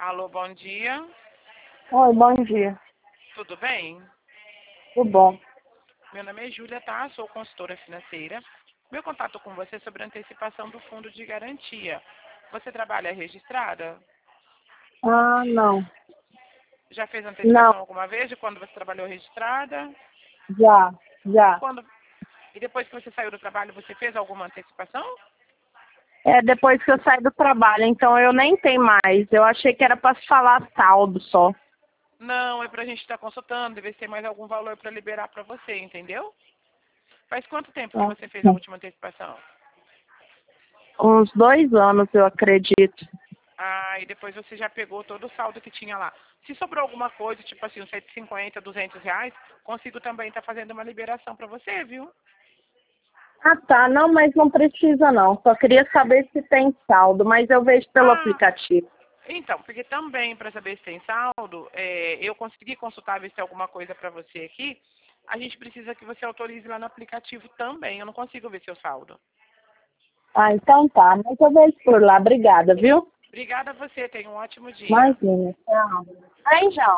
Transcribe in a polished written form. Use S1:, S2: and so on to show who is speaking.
S1: Alô, bom dia.
S2: Oi, bom dia.
S1: Tudo bem?
S2: Tudo bom?
S1: Meu nome é Júlia, tá? Sou consultora financeira. Meu contato com você é sobre a antecipação do fundo de garantia. Você trabalha registrada?
S2: Ah, não.
S1: Já fez
S2: Não,
S1: antecipação alguma vez de quando você trabalhou registrada?
S2: já,
S1: E
S2: já.
S1: quando e depois que você saiu do trabalho, você fez alguma antecipação?
S2: É depois que eu saí do trabalho, então eu nem tenho mais. Eu achei que era para falar saldo só.
S1: Não, é pra gente estar consultando, deve ter mais algum valor para liberar para você, entendeu? Faz quanto tempo que
S2: Ah,
S1: você fez a última antecipação?
S2: uns 2 anos, eu acredito.
S1: Ah, e depois você já pegou todo o saldo que tinha lá. Se sobrou alguma coisa, tipo assim, uns 150, R$ 200, consigo também estar fazendo uma liberação para você, viu?
S2: Ah, tá. Não, mas não precisa não. Só queria saber se tem saldo, mas eu vejo pelo
S1: Ah,
S2: aplicativo.
S1: então, porque também para saber se tem saldo, eu consegui consultar, ver se tem alguma coisa para você aqui. A gente precisa que você autorize lá no aplicativo também. Eu não consigo ver seu saldo.
S2: Ah, então tá. Mas eu vejo por lá. Obrigada, viu?
S1: Obrigada a você, tenha um ótimo dia.
S2: Imagina. Tchau. Aí, João.